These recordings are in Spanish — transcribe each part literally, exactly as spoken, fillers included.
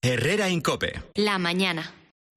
Herrera en COPE. La mañana.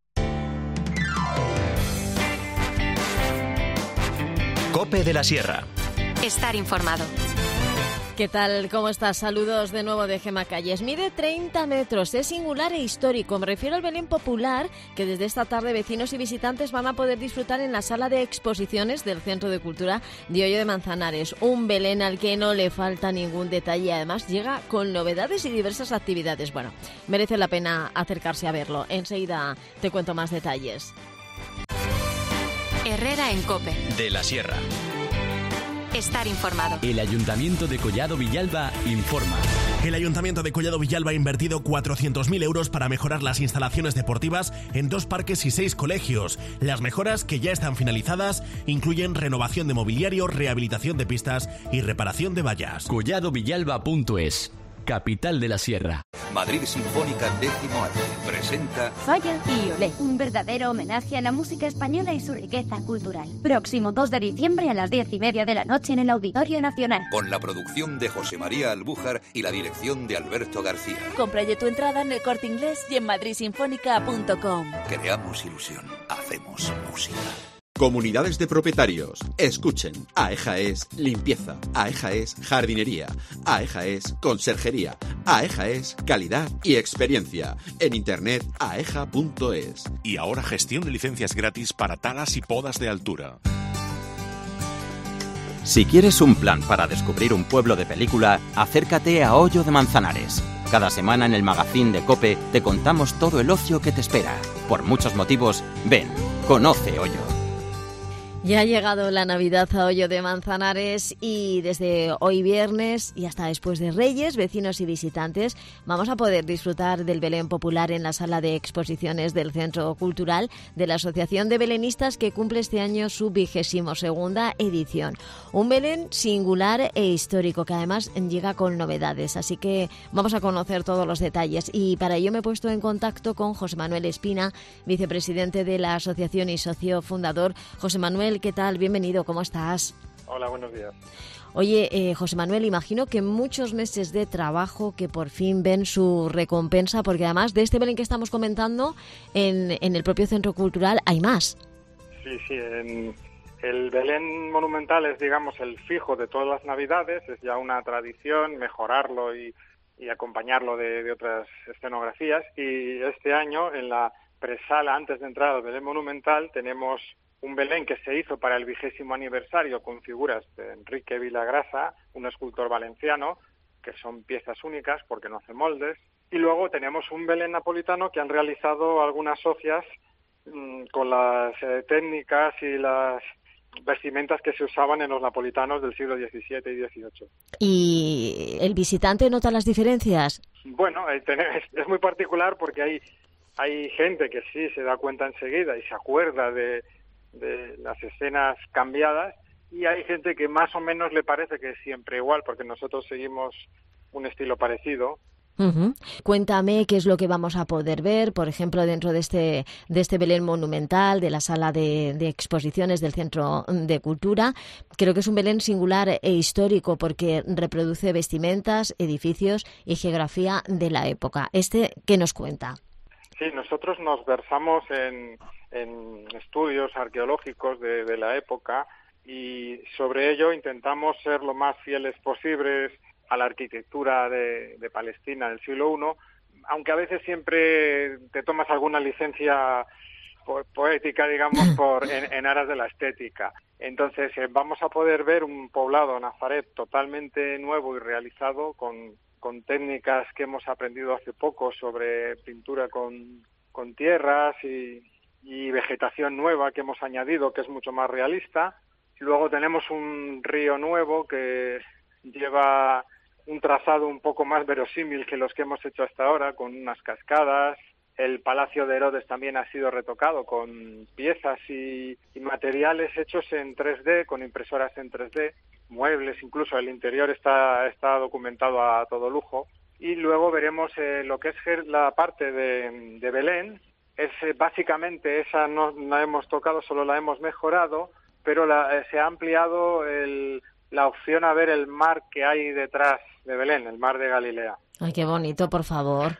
COPE de la Sierra. Estar informado. ¿Qué tal? ¿Cómo estás? Saludos de nuevo de Gemma Calles. Mide treinta metros, es singular e histórico. Me refiero al Belén Popular, que desde esta tarde vecinos y visitantes van a poder disfrutar en la sala de exposiciones del Centro de Cultura de Hoyo de Manzanares. Un Belén al que no le falta ningún detalle. Además, llega con novedades y diversas actividades. Bueno, merece la pena acercarse a verlo. Enseguida te cuento más detalles. Herrera en COPE. De la Sierra. Estar informado. El Ayuntamiento de Collado Villalba informa. El Ayuntamiento de Collado Villalba ha invertido cuatrocientos mil euros para mejorar las instalaciones deportivas en dos parques y seis colegios. Las mejoras, que ya están finalizadas, incluyen renovación de mobiliario, rehabilitación de pistas y reparación de vallas. collado villalba punto es, capital de la Sierra. Madrid Sinfónica Décimo Arte presenta Falla y Olé, un verdadero homenaje a la música española y su riqueza cultural. Próximo dos de diciembre a las diez y media de la noche en el Auditorio Nacional. con la producción de José María Albújar y la dirección de Alberto García. Compra ya tu entrada en El Corte Inglés y en madrid sinfónica punto com. Creamos ilusión, hacemos música. Comunidades de propietarios, escuchen. AEJA es limpieza, AEJA es jardinería, AEJA es conserjería, AEJA es calidad y experiencia. En internet aeja punto es. Y ahora gestión de licencias gratis para talas y podas de altura. Si quieres un plan para descubrir un pueblo de película, acércate a Hoyo de Manzanares. Cada semana en el magazín de COPE te contamos todo el ocio que te espera. Por muchos motivos, ven, conoce Hoyo. Ya ha llegado la Navidad a Hoyo de Manzanares y desde hoy viernes y hasta después de Reyes, vecinos y visitantes, vamos a poder disfrutar del Belén Popular en la sala de exposiciones del Centro Cultural de la Asociación de Belenistas, que cumple este año su vigésimo segunda edición. Un Belén singular e histórico que además llega con novedades, así que vamos a conocer todos los detalles y para ello me he puesto en contacto con José Manuel Espina, vicepresidente de la asociación y socio fundador. José Manuel, ¿qué tal? Bienvenido, ¿cómo estás? Hola, buenos días. Oye, eh, José Manuel, imagino que muchos meses de trabajo que por fin ven su recompensa, porque además de este Belén que estamos comentando, en, en el propio Centro Cultural hay más. Sí, sí, en el Belén monumental es, digamos, el fijo de todas las Navidades, es ya una tradición mejorarlo y, y acompañarlo de, de otras escenografías, y este año en la presala, antes de entrar al Belén monumental, tenemos un Belén que se hizo para el vigésimo aniversario con figuras de Enrique Vilagrasa, un escultor valenciano, que son piezas únicas porque no hace moldes. Y luego tenemos un Belén napolitano que han realizado algunas socias mmm, con las eh, técnicas y las vestimentas que se usaban en los napolitanos del siglo diecisiete y dieciocho. ¿Y el visitante nota las diferencias? Bueno, eh, es, es muy particular porque hay, hay gente que sí se da cuenta enseguida y se acuerda de de las escenas cambiadas, y hay gente que más o menos le parece que es siempre igual, porque nosotros seguimos un estilo parecido. Uh-huh. Cuéntame qué es lo que vamos a poder ver, por ejemplo, dentro de este de este Belén monumental, de la sala de, de exposiciones del Centro de Cultura. Creo que es un Belén singular e histórico porque reproduce vestimentas, edificios y geografía de la época. ¿Este qué nos cuenta? Sí, nosotros nos versamos en, en estudios arqueológicos de, de la época, y sobre ello intentamos ser lo más fieles posibles a la arquitectura de, de Palestina del siglo primero, aunque a veces siempre te tomas alguna licencia po- poética, digamos, por en, en aras de la estética. Entonces eh, vamos a poder ver un poblado Nazaret totalmente nuevo y realizado con con técnicas que hemos aprendido hace poco sobre pintura con, con tierras y, y vegetación nueva que hemos añadido, que es mucho más realista. Luego tenemos un río nuevo que lleva un trazado un poco más verosímil que los que hemos hecho hasta ahora, con unas cascadas. El Palacio de Herodes también ha sido retocado con piezas y, y materiales hechos en tres D, con impresoras en tres D. Muebles, incluso el interior está está documentado a todo lujo. Y luego veremos eh, lo que es la parte de, de Belén. Es eh, básicamente esa no la hemos tocado, solo la hemos mejorado, pero la, eh, se ha ampliado el, la opción a ver el mar que hay detrás de Belén, el mar de Galilea. Ay, qué bonito, por favor.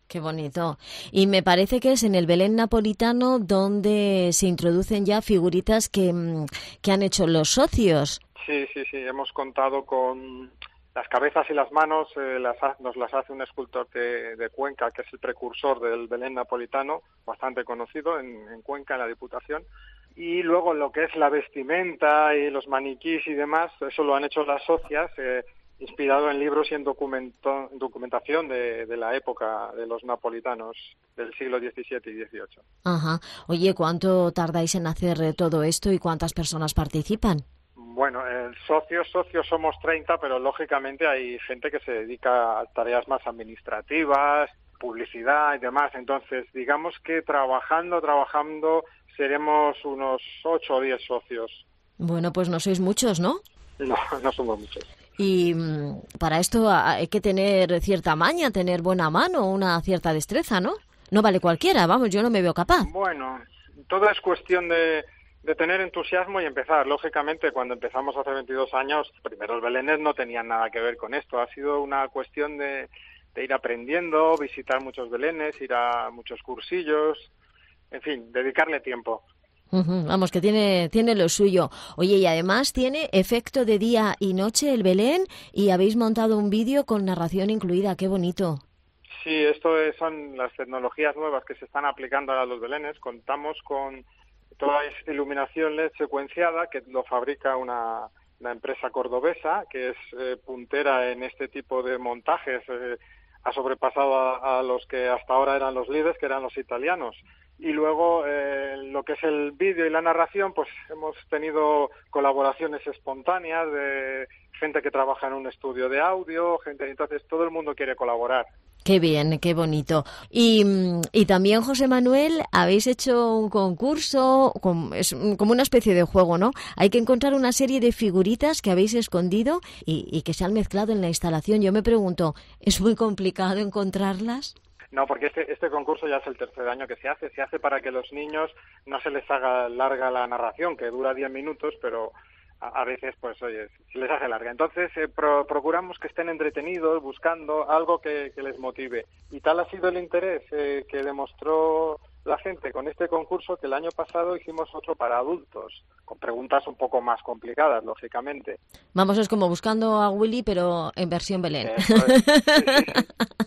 Qué bonito. Y me parece que es en el Belén napolitano donde se introducen ya figuritas que, que han hecho los socios. Sí, sí, sí. Hemos contado con las cabezas y las manos, eh, las, nos las hace un escultor de, de Cuenca, que es el precursor del Belén napolitano, bastante conocido en, en Cuenca, en la Diputación. Y luego lo que es la vestimenta y los maniquís y demás, eso lo han hecho las socias, eh, inspirado en libros y en documento, documentación de, de la época de los napolitanos del siglo diecisiete y dieciocho. Ajá. Oye, ¿cuánto tardáis en hacer todo esto y cuántas personas participan? Bueno, eh, socios, socios somos treinta, pero lógicamente hay gente que se dedica a tareas más administrativas, publicidad y demás. Entonces, digamos que trabajando, trabajando, seremos unos ocho o diez socios. Bueno, pues no sois muchos, ¿no? No, no somos muchos. Y para esto hay que tener cierta maña, tener buena mano, una cierta destreza, ¿no? No vale cualquiera, vamos, yo no me veo capaz. Bueno, todo es cuestión de, de tener entusiasmo y empezar. Lógicamente, cuando empezamos hace veintidós años, primero los belenes no tenían nada que ver con esto. Ha sido una cuestión de, de ir aprendiendo, visitar muchos belenes, ir a muchos cursillos, en fin, dedicarle tiempo. Uh-huh, vamos, que tiene tiene lo suyo. Oye, y además tiene efecto de día y noche el Belén y habéis montado un vídeo con narración incluida. ¡Qué bonito! Sí, esto es, son las tecnologías nuevas que se están aplicando ahora a los belenes. Contamos con toda esta iluminación L E D secuenciada que lo fabrica una, una empresa cordobesa que es eh, puntera en este tipo de montajes. Eh, ha sobrepasado a, a los que hasta ahora eran los líderes, que eran los italianos. Y luego, eh, lo que es el vídeo y la narración, pues hemos tenido colaboraciones espontáneas de gente que trabaja en un estudio de audio, gente, entonces todo el mundo quiere colaborar. Qué bien, qué bonito. Y, y también, José Manuel, habéis hecho un concurso, es como una especie de juego, ¿no? Hay que encontrar una serie de figuritas que habéis escondido y, y que se han mezclado en la instalación. Yo me pregunto, ¿es muy complicado encontrarlas? No, porque este, este concurso ya es el tercer año que se hace. Se hace para que los niños no se les haga larga la narración, que dura diez minutos, pero a, a veces, pues, oye, se les hace larga. Entonces, eh, pro, procuramos que estén entretenidos, buscando algo que, que les motive. Y tal ha sido el interés eh, que demostró la gente con este concurso, que el año pasado hicimos otro para adultos, con preguntas un poco más complicadas, lógicamente. Vamos, es como buscando a Willy, pero en versión Belén. Eso es. Sí, sí, sí.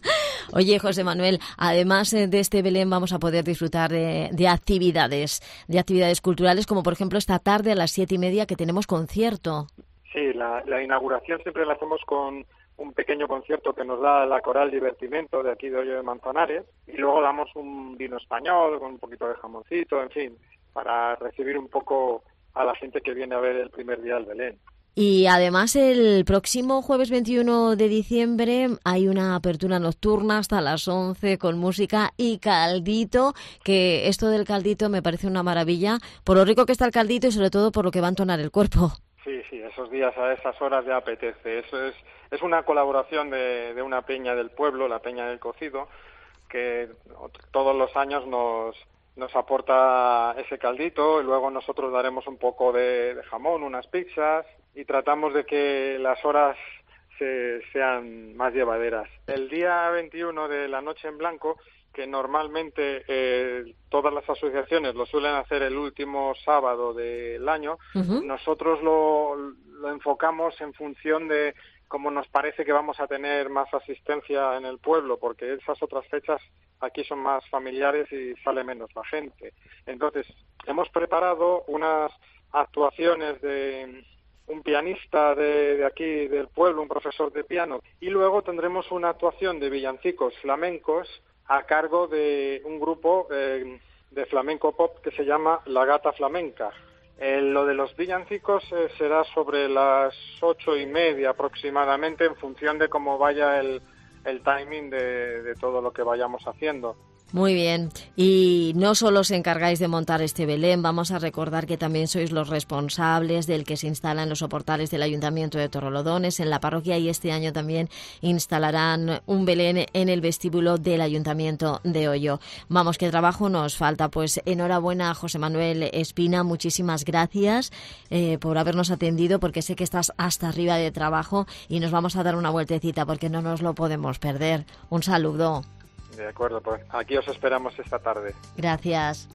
Oye, José Manuel, además de este Belén vamos a poder disfrutar de, de actividades, de actividades culturales, como por ejemplo esta tarde a las siete y media que tenemos concierto. Sí, la, la inauguración siempre la hacemos con un pequeño concierto que nos da la Coral Divertimento de aquí de Hoyo de Manzanares, y luego damos un vino español con un poquito de jamoncito, en fin, para recibir un poco a la gente que viene a ver el primer día del Belén. Y además el próximo jueves veintiuno de diciembre hay una apertura nocturna hasta las once con música y caldito, que esto del caldito me parece una maravilla, por lo rico que está el caldito y sobre todo por lo que va a entonar el cuerpo. Sí, sí, esos días a esas horas ya apetece. Eso es es una colaboración de, de una peña del pueblo, la Peña del Cocido, que todos los años nos nos aporta ese caldito y luego nosotros daremos un poco de, de jamón, unas pizzas, y tratamos de que las horas se, sean más llevaderas. El día veintiuno de la Noche en Blanco, que normalmente eh, todas las asociaciones lo suelen hacer el último sábado del año, uh-huh. nosotros lo, lo enfocamos en función de cómo nos parece que vamos a tener más asistencia en el pueblo, porque esas otras fechas aquí son más familiares y sale menos la gente. Entonces, hemos preparado unas actuaciones de un pianista de, de aquí del pueblo, un profesor de piano, y luego tendremos una actuación de villancicos flamencos a cargo de un grupo eh, de flamenco pop que se llama La Gata Flamenca. Eh, lo de los villancicos eh, será sobre las ocho y media aproximadamente, en función de cómo vaya el, el timing de, de todo lo que vayamos haciendo. Muy bien. Y no solo os encargáis de montar este Belén, vamos a recordar que también sois los responsables del que se instala en los soportales del Ayuntamiento de Torrelodones, en la parroquia, y este año también instalarán un Belén en el vestíbulo del Ayuntamiento de Hoyo. Vamos, qué trabajo nos falta. Pues enhorabuena, José Manuel Espina, muchísimas gracias eh, por habernos atendido, porque sé que estás hasta arriba de trabajo y nos vamos a dar una vueltecita porque no nos lo podemos perder. Un saludo. De acuerdo, pues aquí os esperamos esta tarde. Gracias.